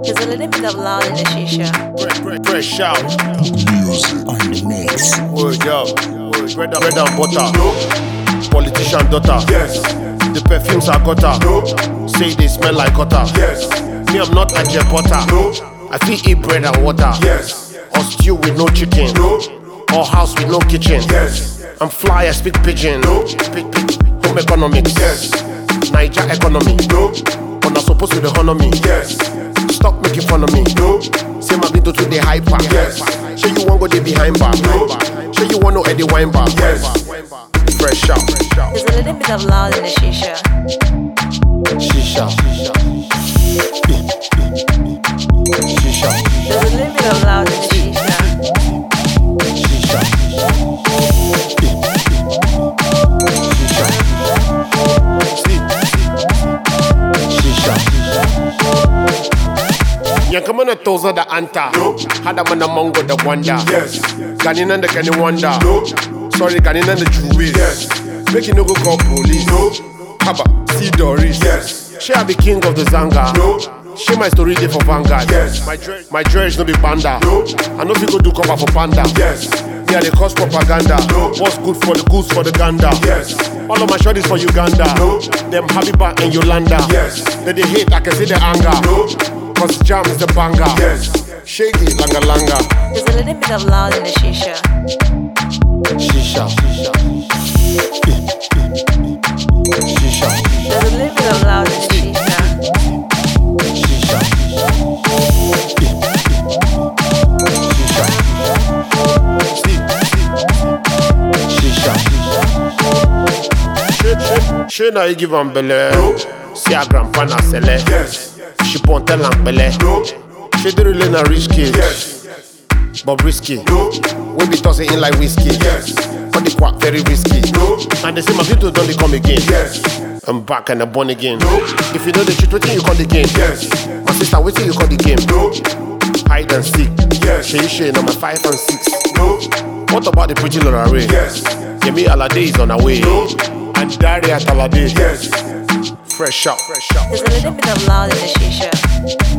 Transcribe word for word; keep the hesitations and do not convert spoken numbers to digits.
There's a little bit of loud in the shisha. Fresh, fresh out. Music on the mix. Word up. Word. Bread, and- bread and butter. No. Politician daughter. Yes. The perfumes I got her. No. Say they smell like butter. Yes. Me, I'm not a jet butter. No. I feel eat bread and water. Yes. Or stew with no chicken. No. Or house with no kitchen. Yes. I'm fly, I speak pigeon. No. Speak, speak. Home economics. Yes. Niger economy. No. But not supposed to the honor me. Yes. Stop making fun of me. No. Say my video to the hyper. Yes. Say you want go the behind bar. No. Say you want no Eddie wine bar. Yes. Fresh out. There's a little bit of loud in the shisha. Shisha. Shisha. There's a little bit of loud in the shisha. Shisha. Shisha. Shisha. Yankamana toza da anta. No. Hada mana mongo da wanda. Yes. Ganina da gani wanda. No. Sorry, Ganina the Jewish. Yes. Make you no go call police. No. Haba, see Doris. Yes. She I be king of the Zanga. No. She my story day for Vanguard. Yes. My dre- my dredge no be panda. No. I know if you go do cover for panda. Yes. Yeah, they cause propaganda. No. What's good for the goose for the gander? Yes. All of my shorties for Uganda. No. Them Habiba and Yolanda. Yes. They they hate, I can see the anger. No. Cause jam is the banger. Yes. Shaggy, langa langa. There's a little bit of loud in the shisha. Shisha. Shisha. Shisha. There's a little bit of loud in the shisha. Shisha. Shisha. Shisha. She na you give am belle. No. See her grandpa na sele. Yes. She ponte lang belle. No. She do really na rich kid. Yes. But risky. No. We be tossing in like whiskey. Yes. But the quack very risky. No. And they say my people don't they come again. Yes. I'm back and I'm born again. No. If you know the truth, what you call the game? Yes. My sister, what you call the game? No. Hide and seek. Yes. She share number five and six. No. What about the pretty little array? Yes. Yemi Alade is on her way. No. And Daria Talade. Yes. Fresh out. Fresh out. There's a little bit of loud in the shisha.